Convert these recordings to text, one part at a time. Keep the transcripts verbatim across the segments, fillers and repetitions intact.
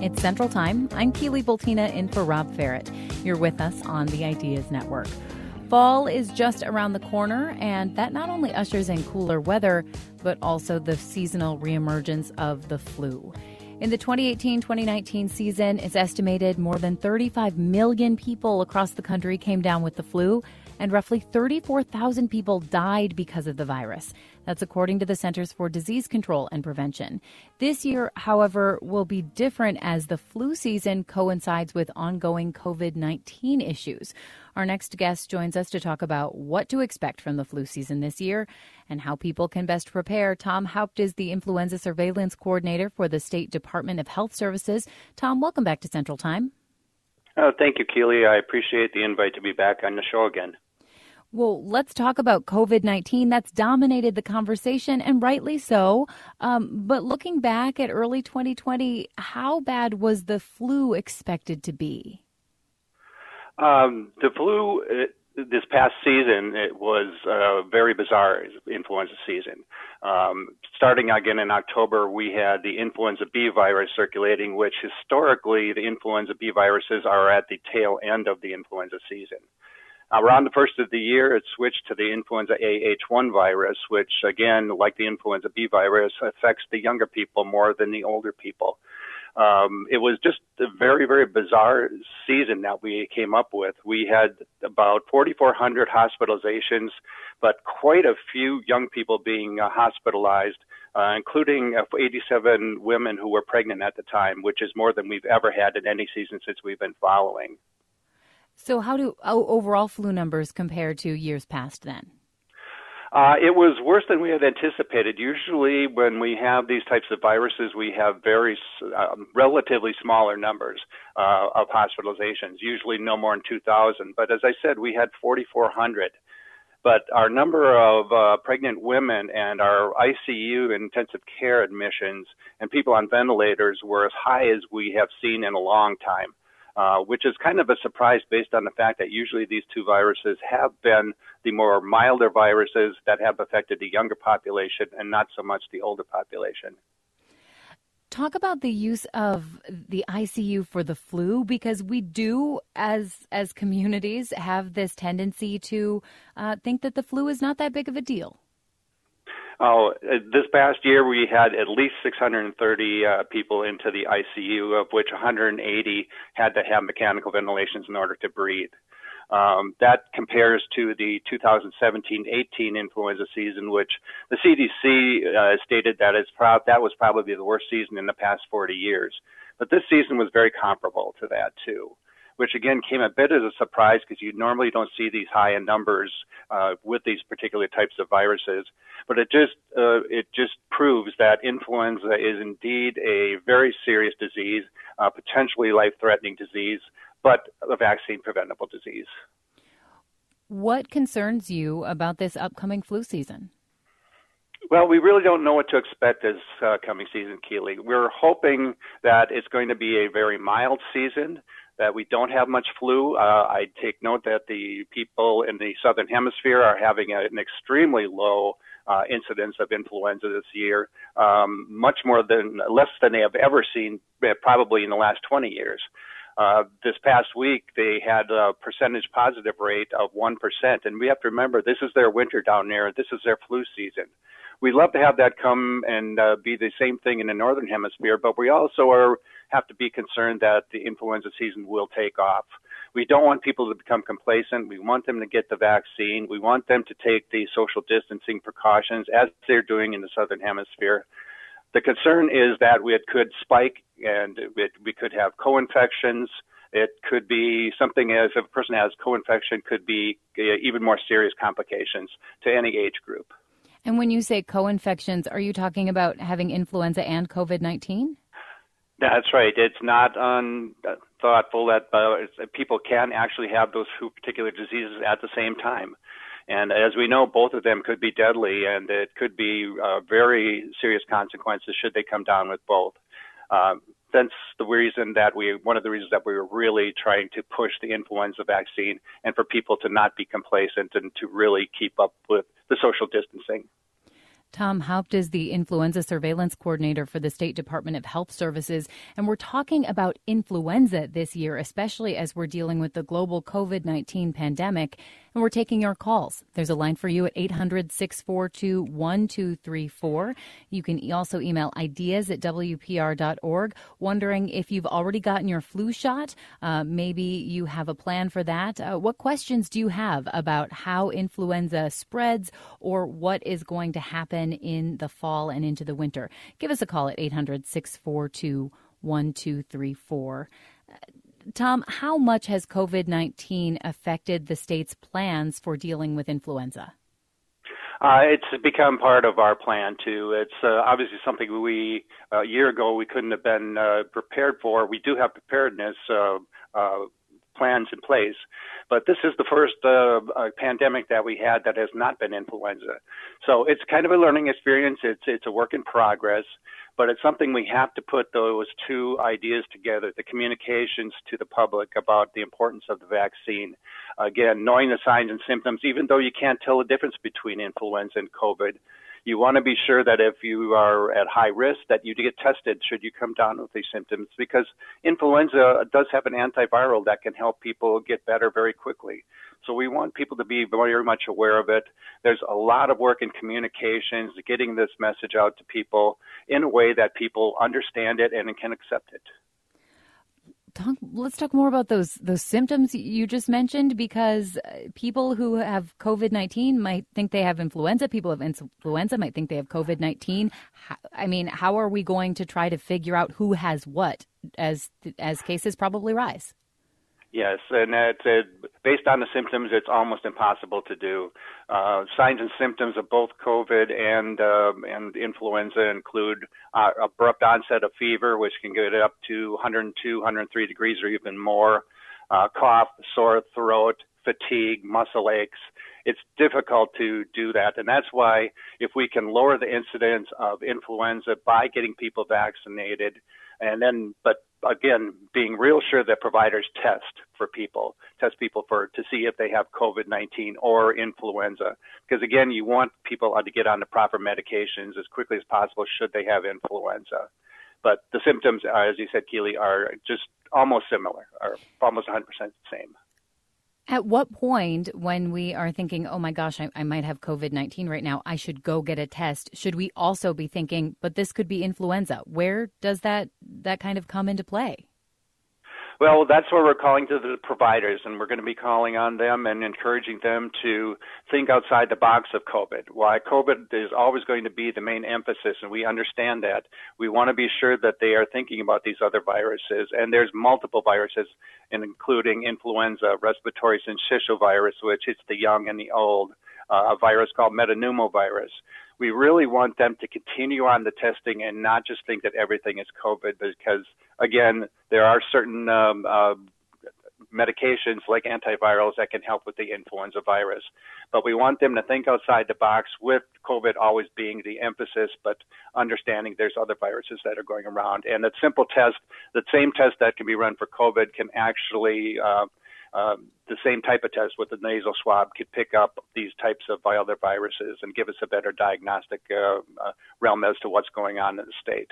It's Central Time. I'm Keely Bultina in for Rob Ferret. You're with us on the Ideas Network. Fall is just around the corner, and that not only ushers in cooler weather, but also the seasonal reemergence of the flu. In the twenty eighteen twenty nineteen season, it's estimated more than thirty-five million people across the country came down with the flu, and roughly thirty-four thousand people died because of the virus. That's according to the Centers for Disease Control and Prevention. This year, however, will be different as the flu season coincides with ongoing covid nineteen issues. Our next guest joins us to talk about what to expect from the flu season this year and how people can best prepare. Tom Haupt is the Influenza Surveillance Coordinator for the State Department of Health Services. Tom, welcome back to Central Time. Oh, thank you, Keely. I appreciate the invite to be back on the show again. Well, let's talk about covid nineteen. That's dominated the conversation, and rightly so. Um, but looking back at early twenty twenty, how bad was the flu expected to be? Um, the flu it, this past season, it was a very bizarre influenza season. Um, starting again in October, we had the influenza B virus circulating, which historically the influenza B viruses are at the tail end of the influenza season. Around the first of the year, it switched to the influenza A H one virus, which, again, like the influenza B virus, affects the younger people more than the older people. Um, it was just a very, very bizarre season that we came up with. We had about forty-four hundred hospitalizations, but quite a few young people being uh, hospitalized, uh, including uh, eighty-seven women who were pregnant at the time, which is more than we've ever had in any season since we've been following. So how do overall flu numbers compare to years past then? Uh, it was worse than we had anticipated. Usually when we have these types of viruses, we have very um, relatively smaller numbers uh, of hospitalizations, usually no more than two thousand. But as I said, we had forty-four hundred. But our number of uh, pregnant women and our I C U intensive care admissions and people on ventilators were as high as we have seen in a long time. Uh, which is kind of a surprise based on the fact that usually these two viruses have been the more milder viruses that have affected the younger population and not so much the older population. Talk about the use of the I C U for the flu, because we do, as as communities, have this tendency to uh, think that the flu is not that big of a deal. Oh, this past year we had at least six hundred thirty uh, people into the I C U, of which one hundred eighty had to have mechanical ventilations in order to breathe. Um, that compares to the two thousand seventeen eighteen influenza season, which the C D C uh, stated that it's pro- that was probably the worst season in the past forty years. But this season was very comparable to that too, which again came a bit as a surprise because you normally don't see these high in numbers uh, with these particular types of viruses. But it just uh, it just proves that influenza is indeed a very serious disease, uh, potentially life-threatening disease, but a vaccine-preventable disease. What concerns you about this upcoming flu season? Well, we really don't know what to expect this uh, coming season, Keely. We're hoping that it's going to be a very mild season, that we don't have much flu. Uh, I take note that the people in the Southern Hemisphere are having a, an extremely low uh, incidence of influenza this year, um, much more than, less than they have ever seen, uh, probably in the last twenty years. Uh, this past week, they had a percentage positive rate of one percent, and we have to remember this is their winter down there, and this is their flu season. We'd love to have that come and uh, be the same thing in the Northern Hemisphere, but we also are, have to be concerned that the influenza season will take off. We don't want people to become complacent. We want them to get the vaccine. We want them to take the social distancing precautions as they're doing in the Southern Hemisphere. The concern is that it could spike and it, we could have co-infections. It could be something as if a person has co-infection could be uh, even more serious complications to any age group. And when you say co-infections, are you talking about having influenza and covid nineteen? That's right. It's not unthoughtful that uh, people can actually have those two particular diseases at the same time. And as we know, both of them could be deadly, and it could be uh, very serious consequences should they come down with both. Uh, that's the reason that we, one of the reasons that we were really trying to push the influenza vaccine and for people to not be complacent and to really keep up with the social distancing. Tom Haupt is the Influenza Surveillance Coordinator for the State Department of Health Services, and we're talking about influenza this year, especially as we're dealing with the global covid nineteen pandemic, and we're taking your calls. There's a line for you at eight hundred, six four two, one two three four. You can also email ideas at w p r dot org, wondering if you've already gotten your flu shot. Uh, maybe you have a plan for that. Uh, what questions do you have about how influenza spreads or what is going to happen in the fall and into the winter? Give us a call at eight hundred, six four two, one two three four. Uh, Tom, how much has covid nineteen affected the state's plans for dealing with influenza? Uh, it's become part of our plan, too. It's uh, obviously something we, uh, a year ago, we couldn't have been uh, prepared for. We do have preparedness uh, uh, plans in place, but this is the first uh, uh, pandemic that we had that has not been influenza. So it's kind of a learning experience. It's, it's a work in progress, but it's something we have to put those two ideas together, the communications to the public about the importance of the vaccine. Again, knowing the signs and symptoms, even though you can't tell the difference between influenza and COVID, you want to be sure that if you are at high risk, that you get tested should you come down with these symptoms, because influenza does have an antiviral that can help people get better very quickly. So we want people to be very much aware of it. There's a lot of work in communications, getting this message out to people in a way that people understand it and can accept it. Talk, let's talk more about those those symptoms you just mentioned, because people who have covid nineteen might think they have influenza. People who have influenza might think they have covid nineteen. I mean, how are we going to try to figure out who has what as as cases probably rise? Yes, and it's, it, based on the symptoms, it's almost impossible to do. Uh, signs and symptoms of both COVID and uh, and influenza include uh, abrupt onset of fever, which can get up to one hundred two, one hundred three degrees or even more, uh, cough, sore throat, fatigue, muscle aches. It's difficult to do that, and that's why if we can lower the incidence of influenza by getting people vaccinated, and then, but again, being real sure that providers test for people, test people for to see if they have covid nineteen or influenza. Because again, you want people to get on the proper medications as quickly as possible should they have influenza. But the symptoms, uh, as you said, Keely, are just almost similar, are almost one hundred percent the same. At what point, when we are thinking, oh my gosh, I, I might have covid nineteen right now, I should go get a test, should we also be thinking, but this could be influenza? Where does that, that kind of come into play? Well, that's where we're calling to the providers, and we're going to be calling on them and encouraging them to think outside the box of COVID. Why COVID is always going to be the main emphasis, and we understand that. We want to be sure that they are thinking about these other viruses, and there's multiple viruses, including influenza, respiratory syncytial virus, which hits the young and the old, uh, a virus called metapneumovirus. We really want them to continue on the testing and not just think that everything is COVID, because, again, there are certain um, uh, medications like antivirals that can help with the influenza virus. But we want them to think outside the box, with COVID always being the emphasis, but understanding there's other viruses that are going around. And that simple test, the same test that can be run for COVID can actually uh, Uh, the same type of test with the nasal swab could pick up these types of other viruses and give us a better diagnostic uh, uh, realm as to what's going on in the state.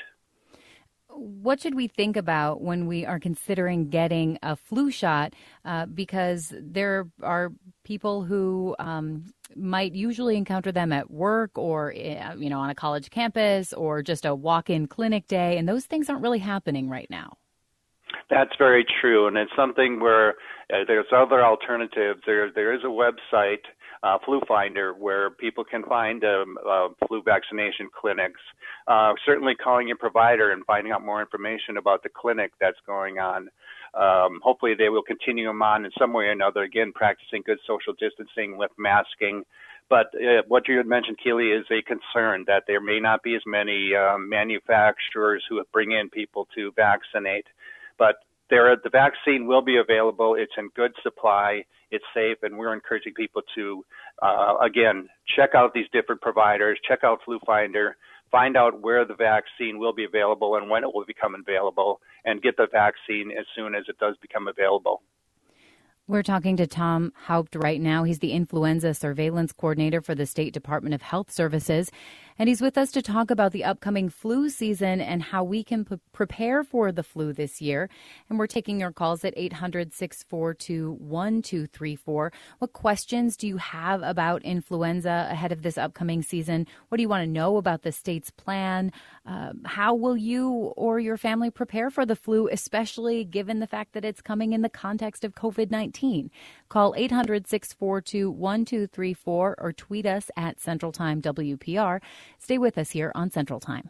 What should we think about when we are considering getting a flu shot? Uh, because there are people who um, might usually encounter them at work or, you know, on a college campus or just a walk-in clinic day, and those things aren't really happening right now. That's very true, and it's something where uh, there's other alternatives. There, there is a website, uh, Flu Finder, where people can find um, uh, flu vaccination clinics. Uh, certainly calling your provider and finding out more information about the clinic that's going on. Um, hopefully they will continue them on in some way or another, again, practicing good social distancing with masking. But uh, what you had mentioned, Keely, is a concern that there may not be as many um, manufacturers who bring in people to vaccinate. But there, the vaccine will be available. It's in good supply. It's safe, and we're encouraging people to, uh, again, check out these different providers, check out Flu Finder, find out where the vaccine will be available and when it will become available, and get the vaccine as soon as it does become available. We're talking to Tom Haupt right now. He's the Influenza Surveillance Coordinator for the State Department of Health Services. And he's with us to talk about the upcoming flu season and how we can p- prepare for the flu this year. And we're taking your calls at eight hundred, six four two, one two three four. What questions do you have about influenza ahead of this upcoming season? What do you want to know about the state's plan? Uh, how will you or your family prepare for the flu, especially given the fact that it's coming in the context of COVID nineteen? Call eight hundred, six four two, one two three four or tweet us at Central Time W P R. Stay with us here on Central Time.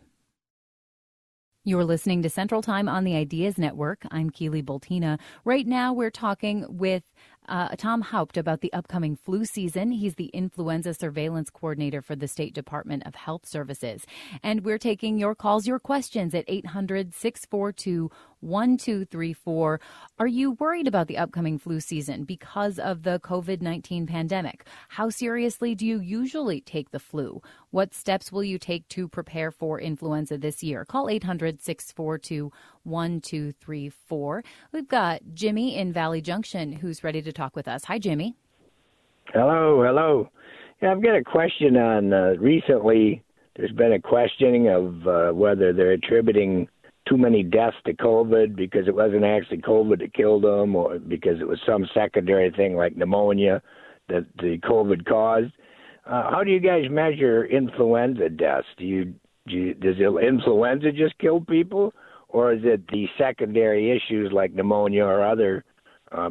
You're listening to Central Time on the Ideas Network. I'm Keely Boltina. Right now, we're talking with uh, Tom Haupt about the upcoming flu season. He's the influenza surveillance coordinator for the State Department of Health Services. And we're taking your calls, your questions at eight hundred, six four two, one two three four. Are you worried about the upcoming flu season because of the COVID nineteen pandemic? How seriously do you usually take the flu? What steps will you take to prepare for influenza this year? Call eight hundred, six four two, one two three four. We've got Jimmy in Valley Junction who's ready to talk with us. Hi, Jimmy. Hello, hello. Yeah, I've got a question on uh, recently there's been a questioning of uh, whether they're attributing too many deaths to COVID because it wasn't actually COVID that killed them or because it was some secondary thing like pneumonia that the COVID caused. Uh, how do you guys measure influenza deaths? Do you, do you does influenza just kill people, or is it the secondary issues like pneumonia or other uh,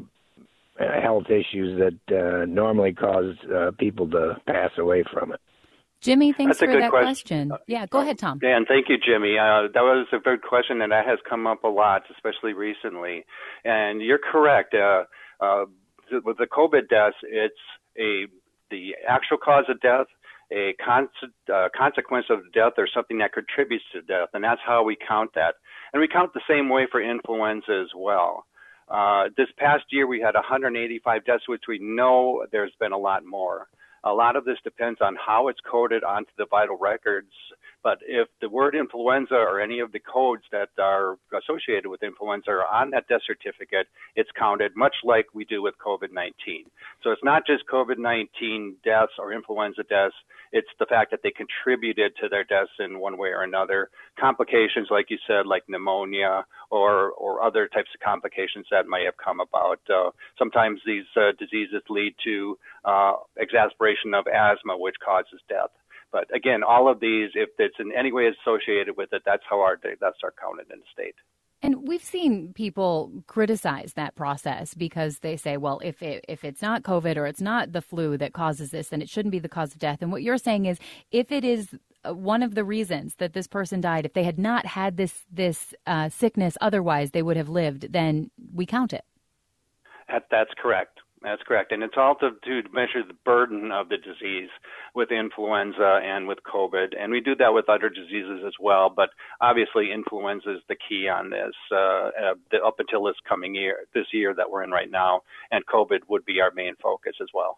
health issues that uh, normally cause uh, people to pass away from it? Jimmy, thanks That's for a good that question. question. Yeah, go ahead, Tom. Dan, thank you, Jimmy. Uh, that was a good question, and that has come up a lot, especially recently. And you're correct. Uh, uh, with the COVID deaths, it's a the actual cause of death, a con- uh, consequence of death, or something that contributes to death, and that's how we count that. And we count the same way for influenza as well. Uh, this past year, we had one hundred eighty-five deaths, which we know there's been a lot more. A lot of this depends on how it's coded onto the vital records. But if the word influenza or any of the codes that are associated with influenza are on that death certificate, it's counted much like we do with COVID nineteen. So it's not just COVID nineteen deaths or influenza deaths. It's the fact that they contributed to their deaths in one way or another. Complications, like you said, like pneumonia or, or other types of complications that may have come about. Uh, sometimes these uh, diseases lead to uh, exacerbation of asthma, which causes death. But again, all of these, if it's in any way associated with it, that's how our deaths are counted in the state. And we've seen people criticize that process because they say, well, if it, if it's not COVID or it's not the flu that causes this, then it shouldn't be the cause of death. And what you're saying is if it is one of the reasons that this person died, if they had not had this, this uh, sickness otherwise, they would have lived, then we count it. That, that's correct. That's correct. And it's all to, to measure the burden of the disease with influenza and with COVID. And we do that with other diseases as well. But obviously, influenza is the key on this uh, uh, the, up until this coming year, this year that we're in right now. And COVID would be our main focus as well.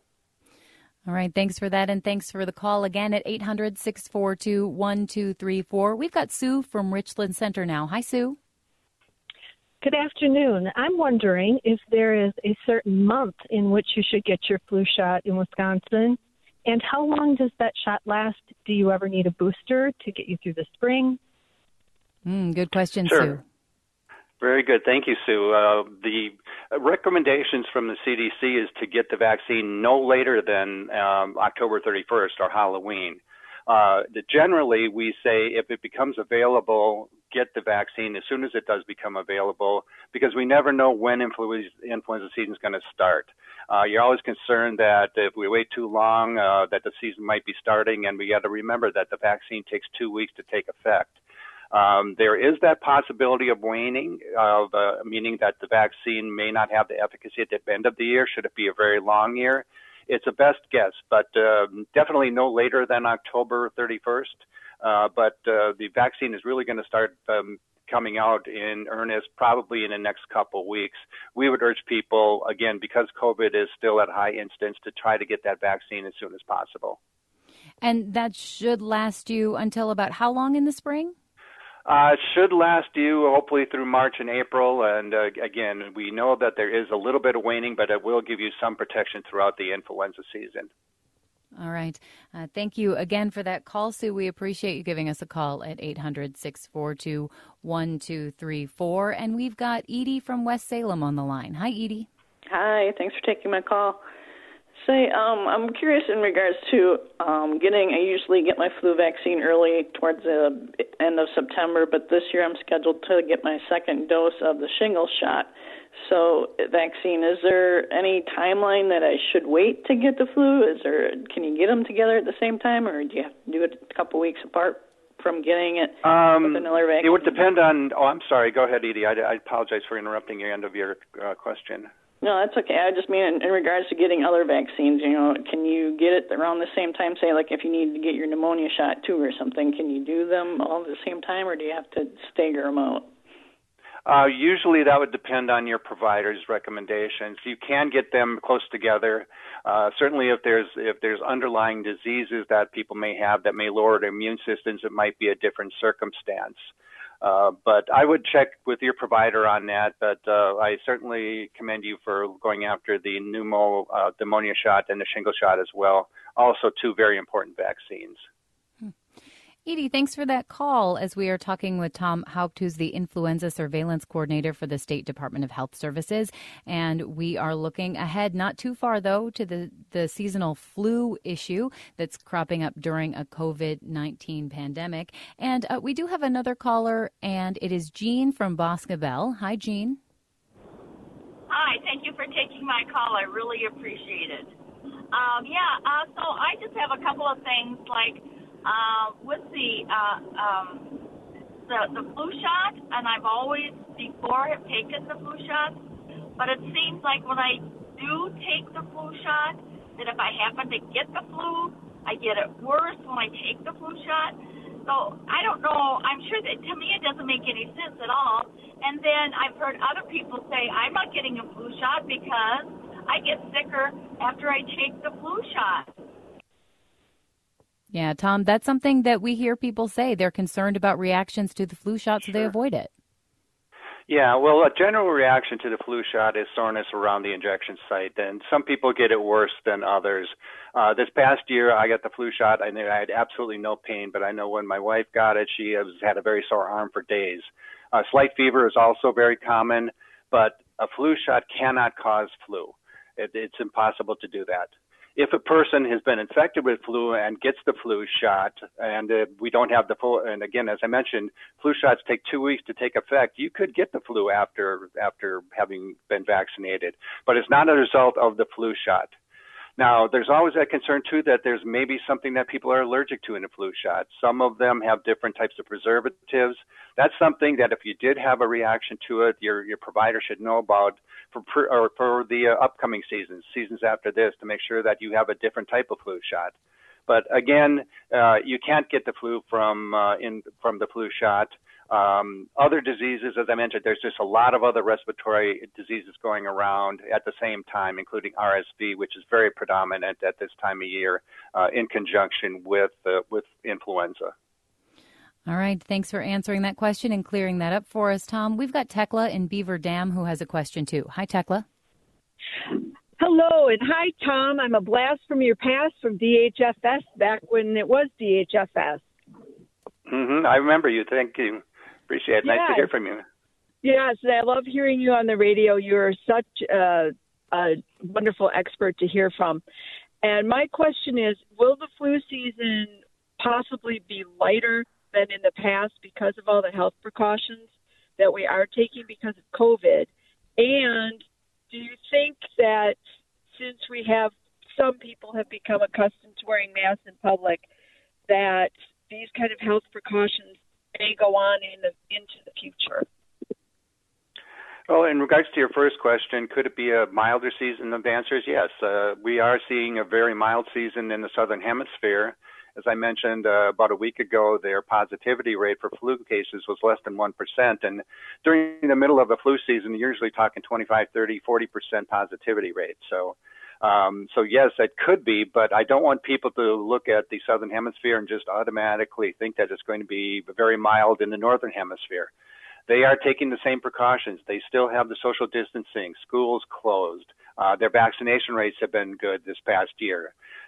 All right. Thanks for that. And thanks for the call again at eight hundred, six four two, one two three four. We've got Sue from Richland Center now. Hi, Sue. Good afternoon. I'm wondering if there is a certain month in which you should get your flu shot in Wisconsin, and how long does that shot last? Do you ever need a booster to get you through the spring? Mm, good question, sure. Sue. Very good. Thank you, Sue. Uh, the recommendations from the C D C is to get the vaccine no later than um, October thirty-first or Halloween. Uh, generally, we say if it becomes available, get the vaccine as soon as it does become available, because we never know when influenza, influenza season is going to start. Uh, you're always concerned that if we wait too long, uh, that the season might be starting, and we got to remember that the vaccine takes two weeks to take effect. Um, there is that possibility of waning, of uh, meaning that the vaccine may not have the efficacy at the end of the year, should it be a very long year. It's a best guess, but uh, definitely no later than October thirty-first. Uh, but uh, the vaccine is really going to start um, coming out in earnest probably in the next couple of weeks. We would urge people, again, because COVID is still at high incidence, to try to get that vaccine as soon as possible. And that should last you until about how long in the spring? Uh, it should last you hopefully through March and April. And uh, again, we know that there is a little bit of waning, but it will give you some protection throughout the influenza season. All right. Uh, thank you again for that call, Sue. We appreciate you giving us a call at eight hundred, six four two, one two three four. And we've got Edie from West Salem on the line. Hi, Edie. Hi. Thanks for taking my call. Say, um, I'm curious in regards to um, getting, I usually get my flu vaccine early towards the end of September, but this year I'm scheduled to get my second dose of the shingles shot. So vaccine, is there any timeline that I should wait to get the flu? Is there, can you get them together at the same time, or do you have to do it a couple weeks apart from getting it um, with another vaccine? It would depend on, oh, I'm sorry. Go ahead, Edie. I, I apologize for interrupting your end of your uh, question. No, that's okay. I just mean in, in regards to getting other vaccines, you know, can you get it around the same time? Say, like if you need to get your pneumonia shot too or something, can you do them all at the same time, or do you have to stagger them out? Uh, usually that would depend on your provider's recommendations. You can get them close together. Uh, certainly if there's if there's underlying diseases that people may have that may lower their immune systems, it might be a different circumstance. Uh, but I would check with your provider on that, but uh, I certainly commend you for going after the pneumo, uh, pneumonia shot and the shingle shot as well. Also two very important vaccines. Edie, thanks for that call as we are talking with Tom Haupt, who's the Influenza Surveillance Coordinator for the State Department of Health Services. And we are looking ahead, not too far, though, to the, the seasonal flu issue that's cropping up during a COVID nineteen pandemic. And uh, we do have another caller, and it is Jean from Boscobel. Hi, Jean. Hi, thank you for taking my call. I really appreciate it. Um, yeah, uh, so I just have a couple of things like, Uh, with the, uh, um, the the flu shot, and I've always before have taken the flu shot, but it seems like when I do take the flu shot, that if I happen to get the flu, I get it worse when I take the flu shot. So I don't know. I'm sure that to me it doesn't make any sense at all. And then I've heard other people say I'm not getting a flu shot because I get sicker after I take the flu shot. Yeah, Tom, that's something that we hear people say. They're concerned about reactions to the flu shot, so Sure. they avoid it. Yeah, well, a general reaction to the flu shot is soreness around the injection site, and some people get it worse than others. Uh, this past year, I got the flu shot, and I had absolutely no pain, but I know when my wife got it, she has had a very sore arm for days. Uh, slight fever is also very common, but a flu shot cannot cause flu. It, it's impossible to do that. If a person has been infected with flu and gets the flu shot, and uh, we don't have the full, and again, as I mentioned, flu shots take two weeks to take effect, you could get the flu after after having been vaccinated, but it's not a result of the flu shot. Now, there's always that concern, too, that there's maybe something that people are allergic to in a flu shot. Some of them have different types of preservatives. That's something that if you did have a reaction to it, your your provider should know about for or for the uh, upcoming seasons, seasons after this, to make sure that you have a different type of flu shot. But again, uh, you can't get the flu from uh, in from the flu shot. Um, other diseases, as I mentioned, there's just a lot of other respiratory diseases going around at the same time, including R S V, which is very predominant at this time of year, uh, in conjunction with uh, with influenza. All right. Thanks for answering that question and clearing that up for us, Tom. We've got Tekla in Beaver Dam who has a question, too. Hi, Tekla. Hello, and hi, Tom. I'm a blast from your past from D H F S back when it was D H F S. Mm-hmm. I remember you. Thank you. Appreciate it. Nice yes. to hear from you. Yes, I love hearing you on the radio. You're such a, a wonderful expert to hear from. And my question is, will the flu season possibly be lighter than in the past because of all the health precautions that we are taking because of COVID? And do you think that since we have some people have become accustomed to wearing masks in public, that these kind of health precautions may go on in the, into the future? Well, in regards to your first question, could it be a milder season? The answer is yes. Uh, we are seeing a very mild season in the Southern Hemisphere. As I mentioned uh, about a week ago, their positivity rate for flu cases was less than one percent. And during the middle of a flu season, you're usually talking twenty-five, thirty, forty percent positivity rate. So, um, so yes, it could be, but I don't want people to look at the Southern Hemisphere and just automatically think that it's going to be very mild in the Northern Hemisphere. They are taking the same precautions. They still have the social distancing, schools closed. Uh, their vaccination rates have been good this past year.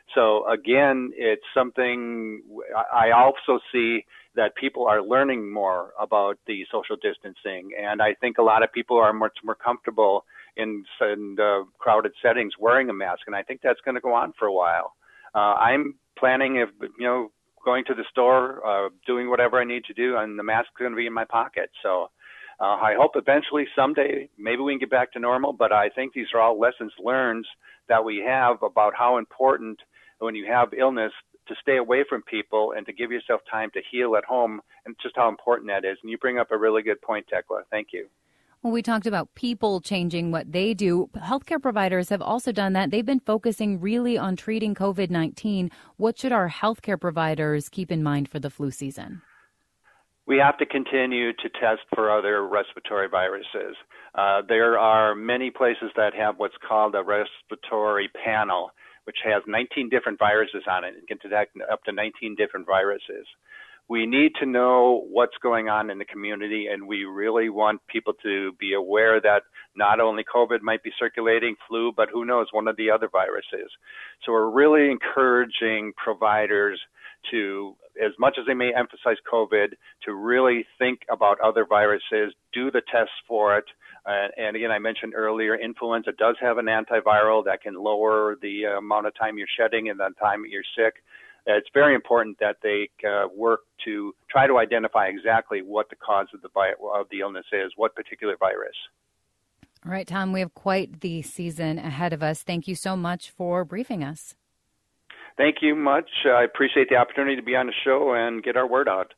So again, it's something I also see that people are learning more about the social distancing. And I think a lot of people are much more comfortable in, in uh, crowded settings wearing a mask. And I think that's going to go on for a while. Uh, I'm planning, if, you know, going to the store, uh, doing whatever I need to do, and the mask is going to be in my pocket. So uh, I hope eventually someday maybe we can get back to normal. But I think these are all lessons learned that we have about how important when you have illness to stay away from people and to give yourself time to heal at home, and just how important that is. And you bring up a really good point, Tekla. Thank you. Well, we talked about people changing what they do. Healthcare providers have also done that. They've been focusing really on treating COVID nineteen. What should our healthcare providers keep in mind for the flu season? We have to continue to test for other respiratory viruses. Uh, there are many places that have what's called a respiratory panel, which has nineteen different viruses on it. It can detect up to nineteen different viruses. We need to know what's going on in the community, and we really want people to be aware that not only COVID might be circulating, flu, but who knows, one of the other viruses. So we're really encouraging providers to, as much as they may emphasize COVID, to really think about other viruses, do the tests for it. Uh, and again, I mentioned earlier, influenza does have an antiviral that can lower the uh, amount of time you're shedding and the time that you're sick. Uh, it's very important that they uh, work to try to identify exactly what the cause of the vi- of the illness is, what particular virus. All right, Tom, we have quite the season ahead of us. Thank you so much for briefing us. Thank you much. I appreciate the opportunity to be on the show and get our word out.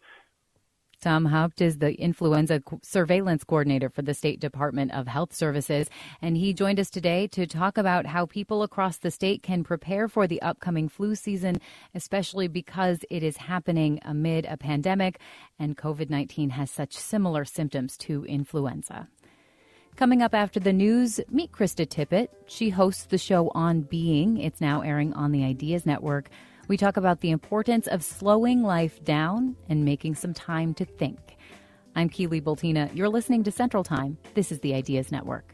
Tom Haupt is the influenza surveillance coordinator for the State Department of Health Services, and he joined us today to talk about how people across the state can prepare for the upcoming flu season, especially because it is happening amid a pandemic, and COVID nineteen has such similar symptoms to influenza. Coming up after the news, meet Krista Tippett. She hosts the show On Being. It's now airing on the Ideas Network. We talk about the importance of slowing life down and making some time to think. I'm Keely Boltina. You're listening to Central Time. This is the Ideas Network.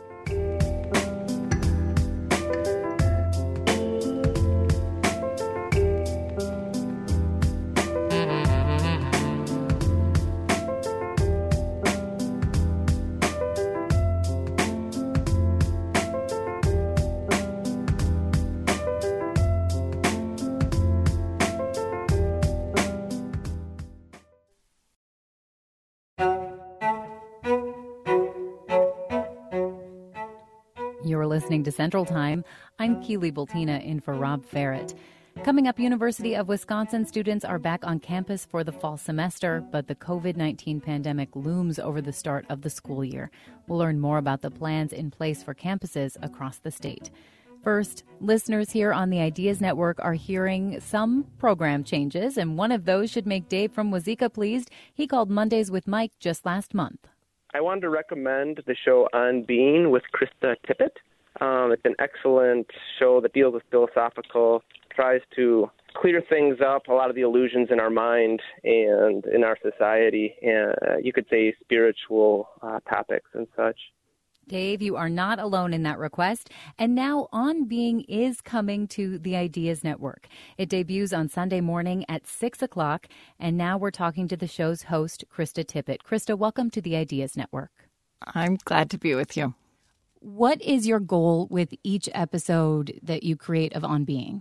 You're listening to Central Time. I'm Keely Boltina in for Rob Ferret. Coming up, University of Wisconsin students are back on campus for the fall semester, but the COVID nineteen pandemic looms over the start of the school year. We'll learn more about the plans in place for campuses across the state. First, listeners here on the Ideas Network are hearing some program changes, and one of those should make Dave from Wazeeka pleased. He called Mondays with Mike just last month. I wanted to recommend the show On Being with Krista Tippett. Um, it's an excellent show that deals with philosophical, tries to clear things up, a lot of the illusions in our mind and in our society, and uh, you could say spiritual uh, topics and such. Dave, you are not alone in that request. And now On Being is coming to the Ideas Network. It debuts on Sunday morning at six o'clock. And now we're talking to the show's host, Krista Tippett. Krista, welcome to the Ideas Network. I'm glad to be with you. What is your goal with each episode that you create of On Being?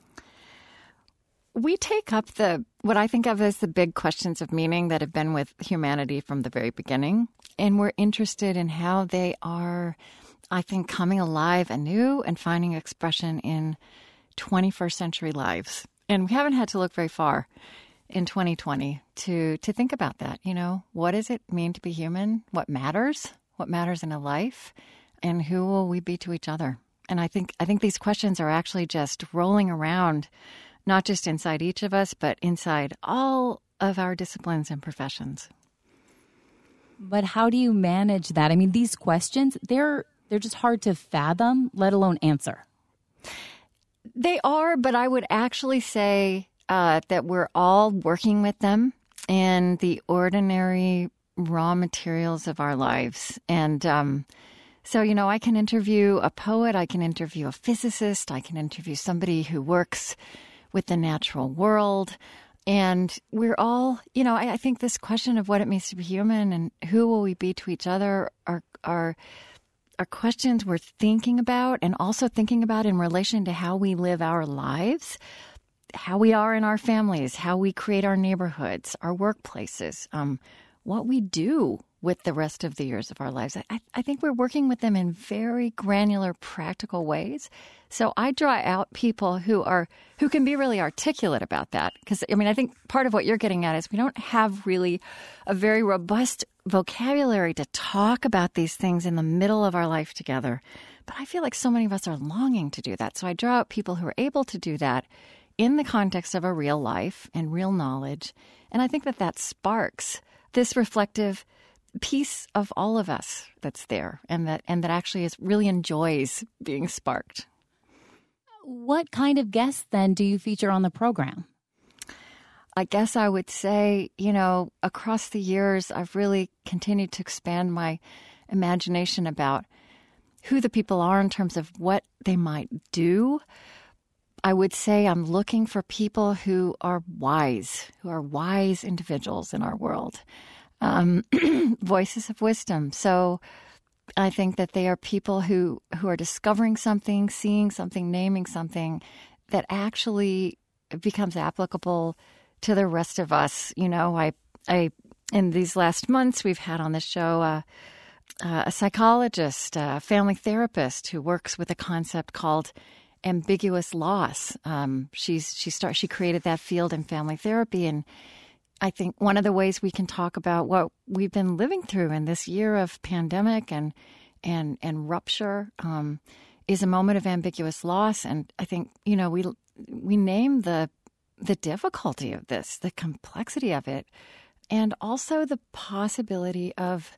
We take up the what I think of as the big questions of meaning that have been with humanity from the very beginning. And we're interested in how they are, I think, coming alive anew and finding expression in twenty-first century lives. And we haven't had to look very far in twenty twenty to, to think about that. You know, what does it mean to be human? What matters? What matters in a life? And who will we be to each other? And I think I think these questions are actually just rolling around, not just inside each of us, but inside all of our disciplines and professions. But how do you manage that? I mean, these questions, they're they're just hard to fathom, let alone answer. They are, but I would actually say uh, that we're all working with them in the ordinary raw materials of our lives. And um, So, you know, I can interview a poet, I can interview a physicist, I can interview somebody who works with the natural world. And we're all, you know, I, I think this question of what it means to be human and who will we be to each other are, are, are questions we're thinking about, and also thinking about in relation to how we live our lives, how we are in our families, how we create our neighborhoods, our workplaces, um, what we do with the rest of the years of our lives. I, I think we're working with them in very granular, practical ways. So I draw out people who are who can be really articulate about that. Because, I mean, I think part of what you're getting at is we don't have really a very robust vocabulary to talk about these things in the middle of our life together. But I feel like so many of us are longing to do that. So I draw out people who are able to do that in the context of a real life and real knowledge. And I think that that sparks this reflective piece of all of us that's there, and that and that actually is really enjoys being sparked. What kind of guests then do you feature on the program? I guess I would say, you know, across the years, I've really continued to expand my imagination about who the people are in terms of what they might do. I would say I'm looking for people who are wise, who are wise individuals in our world. Um, voices of wisdom. So I think that they are people who, who are discovering something, seeing something, naming something that actually becomes applicable to the rest of us. You know, I, I, in these last months, we've had on the show uh, uh, a psychologist, a family therapist who works with a concept called ambiguous loss. Um, she's she start she created that field in family therapy, and I think one of the ways we can talk about what we've been living through in this year of pandemic and and and rupture um, is a moment of ambiguous loss. And I think, you know, we we name the the difficulty of this, the complexity of it, and also the possibility of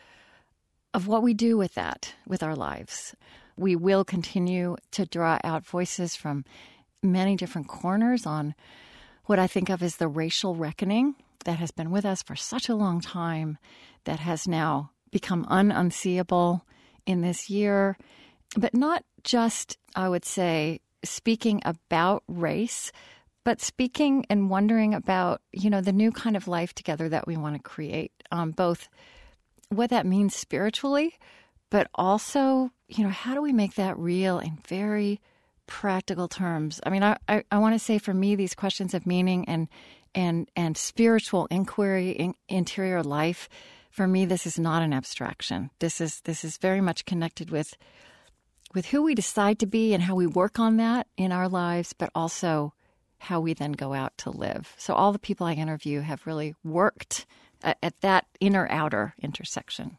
of what we do with that, with our lives. We will continue to draw out voices from many different corners on what I think of as the racial reckoning that has been with us for such a long time, that has now become unseeable in this year. But not just, I would say, speaking about race, but speaking and wondering about, you know, the new kind of life together that we want to create, um, both what that means spiritually, but also, you know, how do we make that real in very practical terms? I mean, I, I, I want to say for me, these questions of meaning and and and spiritual inquiry in interior life, for me, this is not an abstraction. This is this is very much connected with with who we decide to be and how we work on that in our lives, but also how we then go out to live. So all the people I interview have really worked at, at that inner-outer intersection.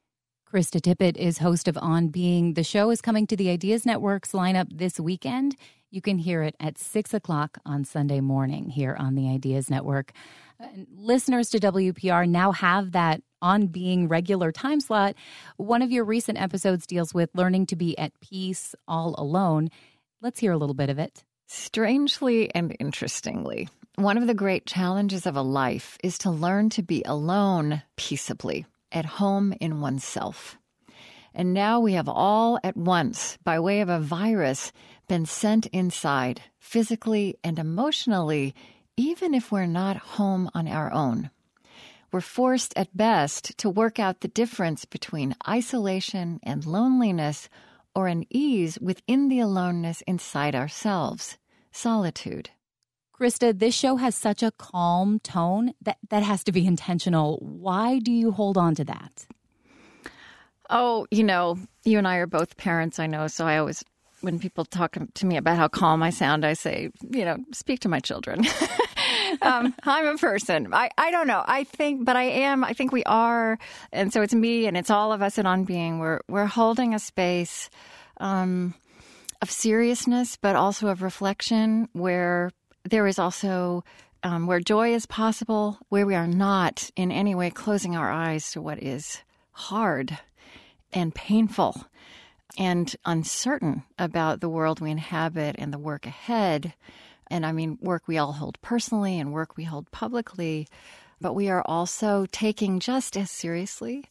Krista Tippett is host of On Being. The show is coming to the Ideas Network's lineup this weekend. You can hear it at six o'clock on Sunday morning here on the Ideas Network. And listeners to W P R now have that On Being regular time slot. One of your recent episodes deals with learning to be at peace all alone. Let's hear a little bit of it. Strangely and interestingly, one of the great challenges of a life is to learn to be alone peaceably, at home in oneself. And now we have all at once, by way of a virus, been sent inside, physically and emotionally, even if we're not home on our own. We're forced at best to work out the difference between isolation and loneliness, or an ease within the aloneness inside ourselves, solitude. Krista, this show has such a calm tone that that has to be intentional. Why do you hold on to that? Oh, you know, you and I are both parents, I know, so I always, when people talk to me about how calm I sound, I say, you know, speak to my children. um, I'm a person. I, I don't know. I think, but I am, I think we are. And so it's me and it's all of us at On Being. We're, we're holding a space um, of seriousness, but also of reflection, where there is also um, where joy is possible, where we are not in any way closing our eyes to what is hard and painful and uncertain about the world we inhabit and the work ahead. And I mean, work we all hold personally and work we hold publicly, but we are also taking just as seriously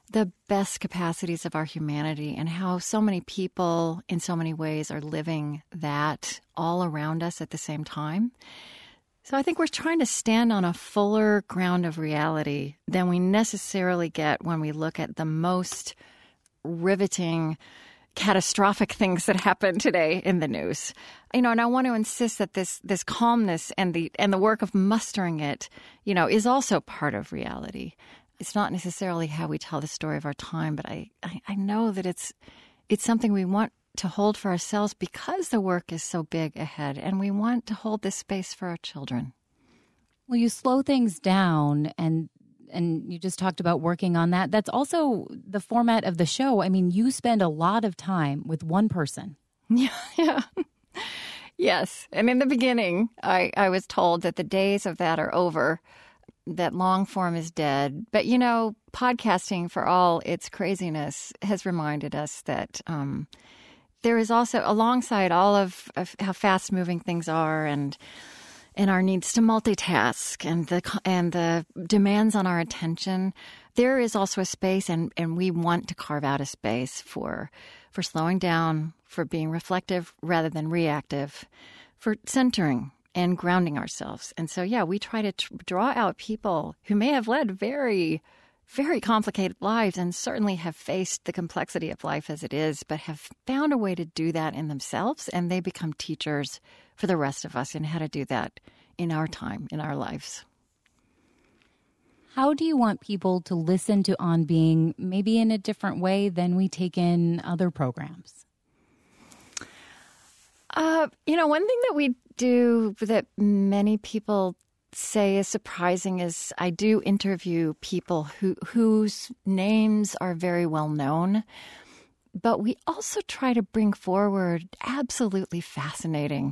the best capacities of our humanity and how so many people in so many ways are living that all around us at the same time. So I think we're trying to stand on a fuller ground of reality than we necessarily get when we look at the most riveting, catastrophic things that happen today in the news. You know, and I want to insist that this this calmness and the and the work of mustering it, you know, is also part of reality. It's not necessarily how we tell the story of our time, but I, I, I know that it's it's something we want to hold for ourselves because the work is so big ahead, and we want to hold this space for our children. Well, you slow things down, and and you just talked about working on that. That's also the format of the show. I mean, you spend a lot of time with one person. Yeah, yeah. Yes. And in the beginning, I, I was told that the days of that are over, that long form is dead. But, you know, podcasting, for all its craziness, has reminded us that um, there is also, alongside all of, of how fast-moving things are and and our needs to multitask and the and the demands on our attention, there is also a space, and, and we want to carve out a space for for slowing down, for being reflective rather than reactive, for centering and grounding ourselves. And so, yeah, we try to tr- draw out people who may have led very, very complicated lives and certainly have faced the complexity of life as it is, but have found a way to do that in themselves, and they become teachers for the rest of us in how to do that in our time, in our lives. How do you want people to listen to On Being, maybe in a different way than we take in other programs? Uh, you know, one thing that we do that many people say is surprising is I do interview people who whose names are very well known, but we also try to bring forward absolutely fascinating,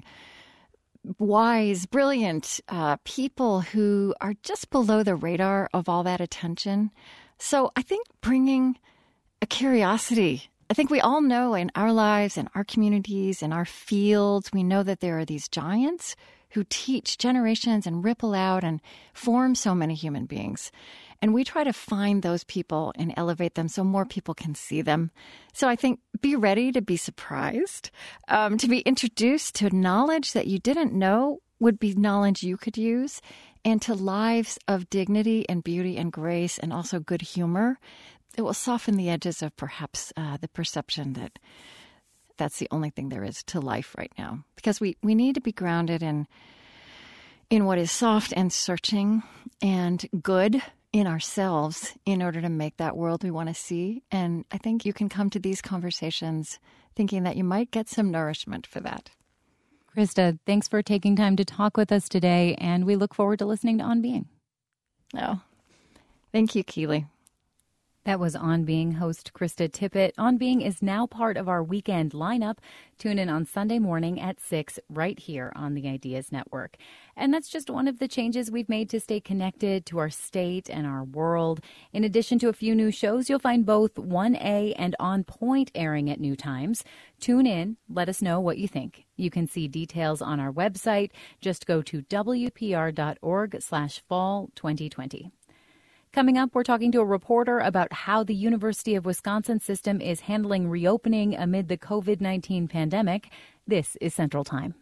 wise, brilliant uh, people who are just below the radar of all that attention. So I think bringing a curiosity. I think we all know in our lives, in our communities, in our fields, we know that there are these giants who teach generations and ripple out and form so many human beings. And we try to find those people and elevate them so more people can see them. So I think be ready to be surprised, um, to be introduced to knowledge that you didn't know would be knowledge you could use, and to lives of dignity and beauty and grace and also good humor. It will soften the edges of perhaps uh, the perception that that's the only thing there is to life right now. Because we, we need to be grounded in in what is soft and searching and good in ourselves in order to make that world we want to see. And I think you can come to these conversations thinking that you might get some nourishment for that. Krista, thanks for taking time to talk with us today, and we look forward to listening to On Being. Oh, thank you, Keely. That was On Being host Krista Tippett. On Being is now part of our weekend lineup. Tune in on Sunday morning at six right here on the Ideas Network. And that's just one of the changes we've made to stay connected to our state and our world. In addition to a few new shows, you'll find both one A and On Point airing at new times. Tune in. Let us know what you think. You can see details on our website. Just go to w p r dot org slash fall twenty twenty. Coming up, we're talking to a reporter about how the University of Wisconsin system is handling reopening amid the covid nineteen pandemic. This is Central Time.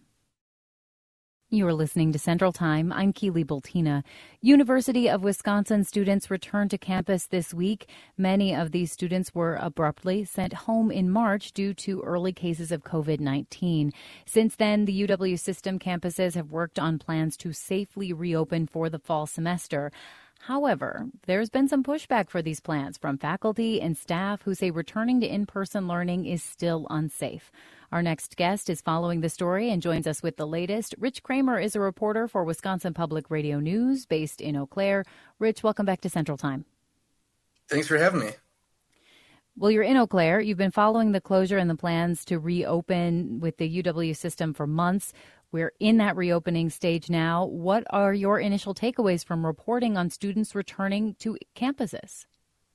You're listening to Central Time. I'm Keely Bultina. University of Wisconsin students returned to campus this week. Many of these students were abruptly sent home in March due to early cases of covid nineteen. Since then, the U W system campuses have worked on plans to safely reopen for the fall semester. However, there's been some pushback for these plans from faculty and staff who say returning to in-person learning is still unsafe. Our next guest is following the story and joins us with the latest. Rich Kramer is a reporter for Wisconsin Public Radio News based in Eau Claire. Rich, welcome back to Central Time. Thanks for having me. Well, you're in Eau Claire. You've been following the closure and the plans to reopen with the U W system for months. We're in that reopening stage now. What are your initial takeaways from reporting on students returning to campuses?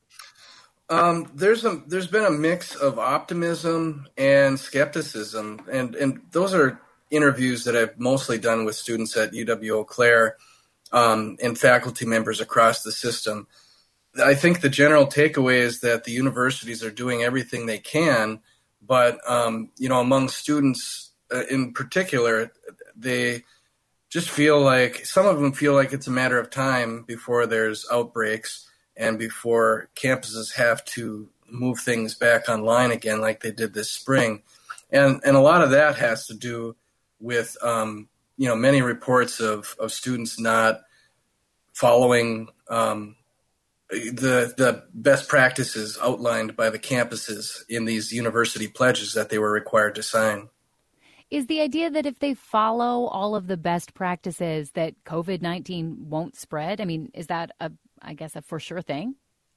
Um, there's a there's been a mix of optimism and skepticism, and and those are interviews that I've mostly done with students at U W Eau Claire um, and faculty members across the system. I think the general takeaway is that the universities are doing everything they can, but um, you know, among students uh, in particular, they just feel like some of them feel like it's a matter of time before there's outbreaks and before campuses have to move things back online again like they did this spring. And and a lot of that has to do with, um, you know, many reports of, of students not following um, the the best practices outlined by the campuses in these university pledges that they were required to sign. Is the idea that if they follow all of the best practices that COVID nineteen won't spread? I mean, is that, a, I guess, a for sure thing?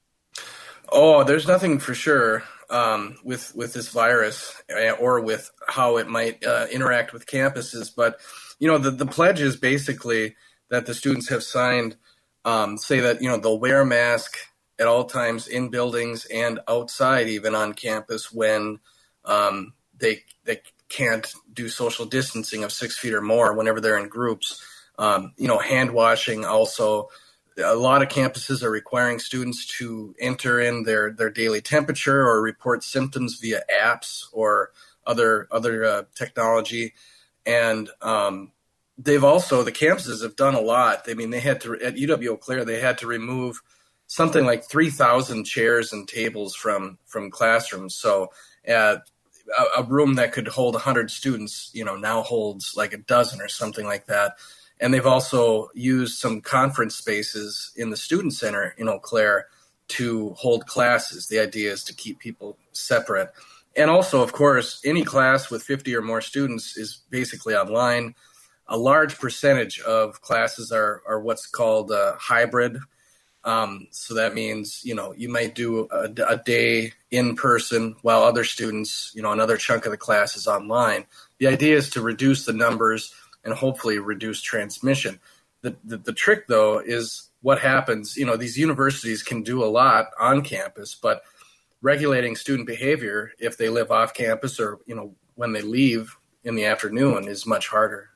Oh, there's nothing for sure um, with with this virus or with how it might uh, interact with campuses. But, you know, the, the pledges basically that the students have signed um, say that, you know, they'll wear a mask at all times in buildings and outside, even on campus, when um, they they can't do social distancing of six feet or more whenever they're in groups. Um, you know, hand washing also. A lot of campuses are requiring students to enter in their, their daily temperature or report symptoms via apps or other other uh, technology. And um, they've also, the campuses have done a lot. I mean, they had to, at U W Eau Claire, they had to remove something like three thousand chairs and tables from, from classrooms. So uh, a, a room that could hold one hundred students, you know, now holds like a dozen or something like that. And they've also used some conference spaces in the student center in Eau Claire to hold classes. The idea is to keep people separate. And also, of course, any class with fifty or more students is basically online. A large percentage of classes are, are what's called uh, hybrid. Um, so that means, you know, you might do a, a day in person while other students, you know, another chunk of the class is online. The idea is to reduce the numbers and hopefully reduce transmission. The, the the trick, though, is what happens. You know, these universities can do a lot on campus, but regulating student behavior if they live off campus or, you know, when they leave in the afternoon is much harder.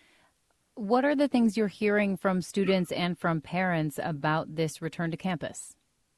What are the things you're hearing from students and from parents about this return to campus?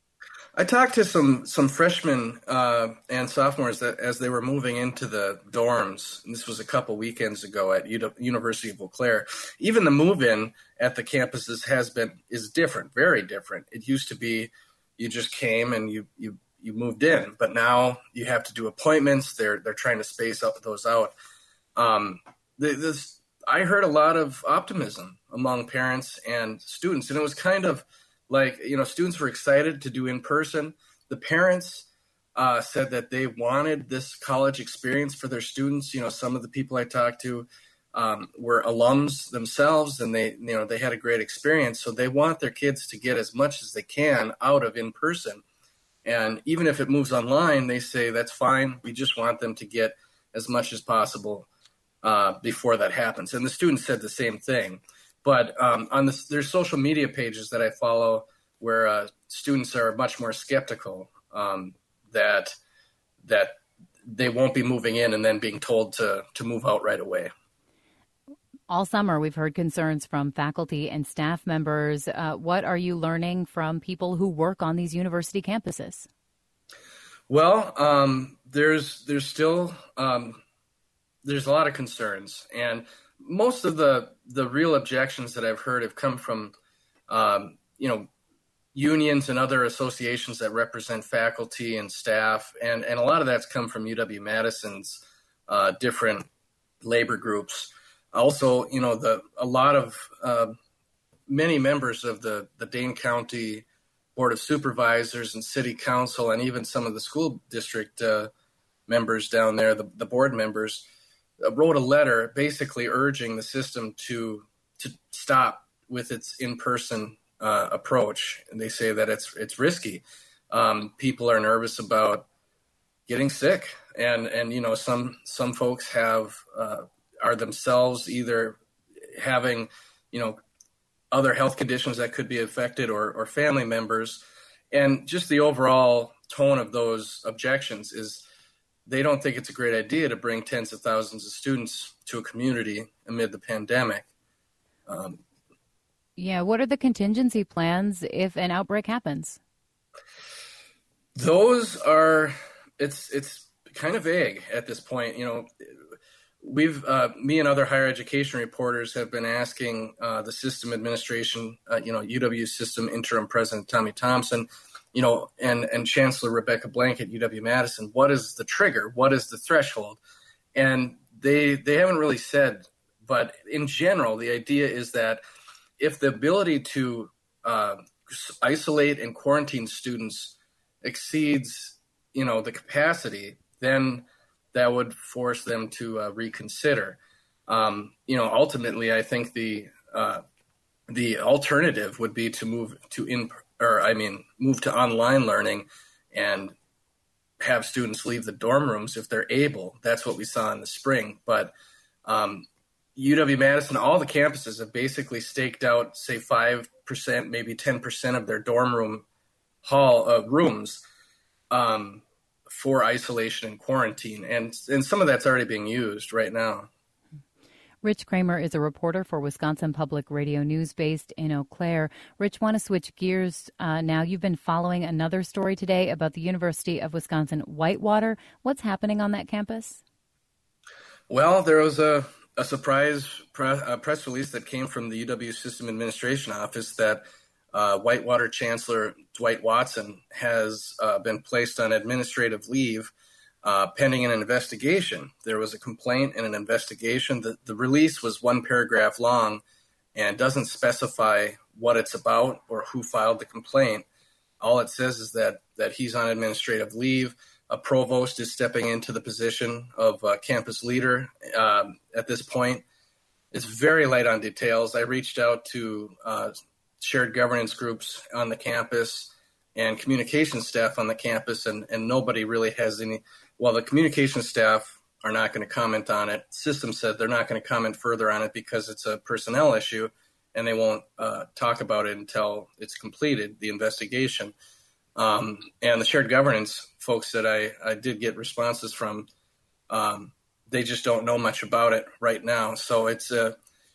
I talked to some some freshmen uh, and sophomores that as they were moving into the dorms, and this was a couple weekends ago at U- University of Eau Claire. Even the move-in at the campuses has been is different, very different. It used to be you just came and you you you moved in, but now you have to do appointments. They're they're trying to space up those out. Um, this I heard a lot of optimism among parents and students, and it was kind of like, you know, students were excited to do in person. The parents uh, said that they wanted this college experience for their students. You know, some of the people I talked to um, were alums themselves, and they, you know, they had a great experience. So they want their kids to get as much as they can out of in person. And even if it moves online, they say that's fine. We just want them to get as much as possible uh, before that happens. And the students said the same thing. But um, on the, there's social media pages that I follow where uh, students are much more skeptical um, that that they won't be moving in and then being told to to move out right away. All summer, we've heard concerns from faculty and staff members. Uh, what are you learning from people who work on these university campuses? Well, um, there's there's still um, there's a lot of concerns, and most of the, the real objections that I've heard have come from, um, you know, unions and other associations that represent faculty and staff. And, and a lot of that's come from U W-Madison's uh, different labor groups. Also, you know, the a lot of uh, many members of the, the Dane County Board of Supervisors and City Council, and even some of the school district uh, members down there, the, the board members, wrote a letter basically urging the system to to stop with its in-person uh, approach. And they say that it's it's risky. Um, people are nervous about getting sick, and and you know some some folks have uh, are themselves either having you know other health conditions that could be affected, or or family members, and just the overall tone of those objections is they don't think it's a great idea to bring tens of thousands of students to a community amid the pandemic. Um, yeah, what are the contingency plans if an outbreak happens? Those are, it's it's kind of vague at this point. You know, we've, uh, me and other higher education reporters have been asking uh, the system administration, uh, you know, U W System Interim President Tommy Thompson, you know, and, and Chancellor Rebecca Blank at U W-Madison, what is the trigger? What is the threshold? And they they haven't really said, but in general, the idea is that if the ability to uh, isolate and quarantine students exceeds, you know, the capacity, then that would force them to uh, reconsider. Um, you know, ultimately, I think the uh, the alternative would be to move to in, or I mean, move to online learning and have students leave the dorm rooms if they're able. That's what we saw in the spring. But um, U W-Madison, all the campuses have basically staked out, say, five percent, maybe ten percent of their dorm room hall uh, rooms um, for isolation and quarantine. And, and some of that's already being used right now. Rich Kramer is a reporter for Wisconsin Public Radio News based in Eau Claire. Rich, want to switch gears uh, now. You've been following another story today about the University of Wisconsin Whitewater. What's happening on that campus? Well, there was a, a surprise pre- a press release that came from the U W System Administration Office that uh, Whitewater Chancellor Dwight Watson has uh, been placed on administrative leave Uh, pending an investigation. There was a complaint and an investigation. The, the release was one paragraph long and doesn't specify what it's about or who filed the complaint. All it says is that that he's on administrative leave. A provost is stepping into the position of uh, campus leader um, at this point. It's very light on details. I reached out to uh, shared governance groups on the campus and communication staff on the campus, and, and nobody really has any. Well, the communication staff are not going to comment on it. System said they're not going to comment further on it because it's a personnel issue, and they won't uh, talk about it until it's completed, the investigation. Um, and the shared governance folks that I, I did get responses from, um, they just don't know much about it right now. So it's a,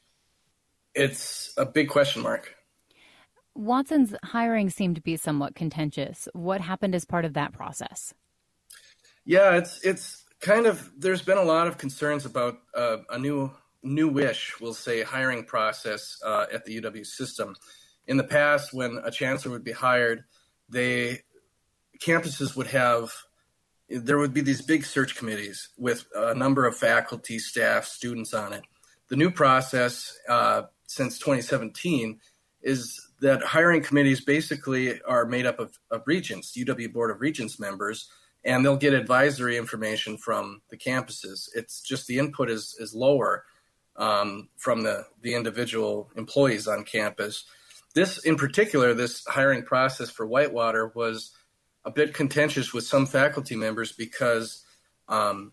it's a big question mark. Watson's hiring seemed to be somewhat contentious. What happened as part of that process? Yeah, it's it's kind of, there's been a lot of concerns about uh, a new, newish, we'll say, hiring process uh, at the U W system. In the past, when a chancellor would be hired, they campuses would have, there would be these big search committees with a number of faculty, staff, students on it. The new process uh, since twenty seventeen is that hiring committees basically are made up of, of regents, U W Board of Regents members, and they'll get advisory information from the campuses. It's just the input is, is lower um, from the, the individual employees on campus. This, in particular, this hiring process for Whitewater was a bit contentious with some faculty members because um,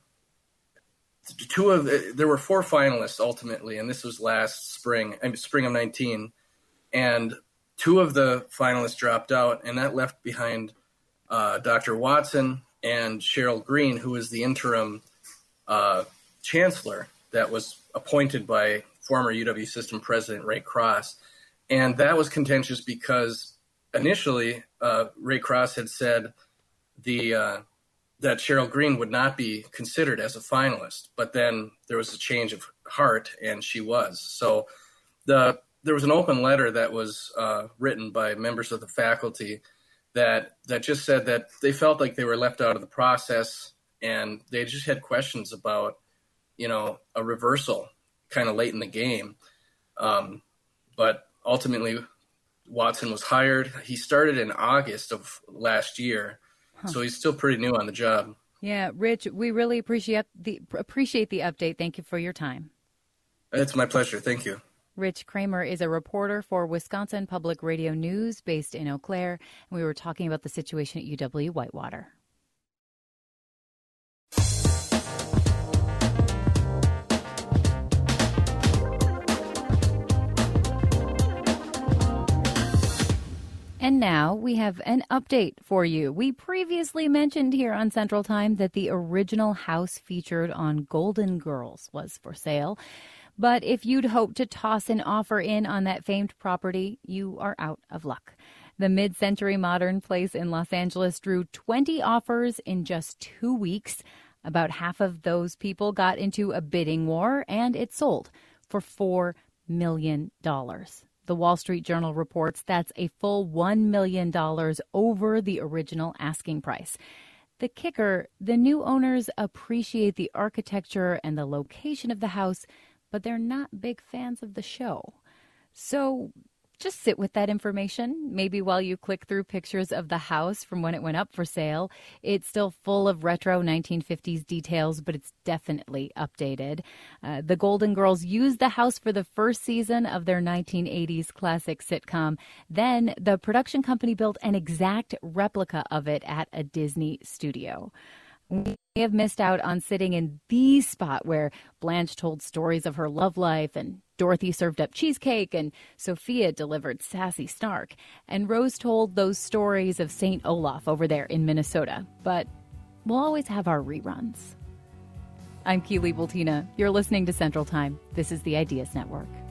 two of there were four finalists ultimately, and this was last spring, I mean, spring of nineteen, and two of the finalists dropped out, and that left behind uh, Doctor Watson and Cheryl Green, who is the interim uh, chancellor that was appointed by former U W System President Ray Cross. And that was contentious because initially uh, Ray Cross had said the uh, that Cheryl Green would not be considered as a finalist, but then there was a change of heart, and she was. So the there was an open letter that was uh, written by members of the faculty that that just said that they felt like they were left out of the process, and they just had questions about, you know, a reversal kind of late in the game. Um, but ultimately, Watson was hired. He started in August of last year, huh. So he's still pretty new on the job. Yeah, Rich, we really appreciate the appreciate the update. Thank you for your time. It's my pleasure. Thank you. Rich Kramer is a reporter for Wisconsin Public Radio News based in Eau Claire, and we were talking about the situation at U W Whitewater. And now we have an update for you. We previously mentioned here on Central Time that the original house featured on Golden Girls was for sale. But if you'd hoped to toss an offer in on that famed property, you are out of luck. The mid-century modern place in Los Angeles drew twenty offers in just two weeks. About half of those people got into a bidding war, and it sold for four million dollars. The Wall Street Journal reports that's a full one million dollars over the original asking price. The kicker, the new owners appreciate the architecture and the location of the house, but they're not big fans of the show. So just sit with that information, maybe while you click through pictures of the house from when it went up for sale. It's still full of retro nineteen fifties details, but it's definitely updated. Uh, the Golden Girls used the house for the first season of their nineteen eighties classic sitcom. Then the production company built an exact replica of it at a Disney studio. We have missed out on sitting in the spot where Blanche told stories of her love life, and Dorothy served up cheesecake, and Sophia delivered sassy snark, and Rose told those stories of Saint Olaf over there in Minnesota. But we'll always have our reruns. I'm Keely Bultina. You're listening to Central Time. This is the Ideas Network.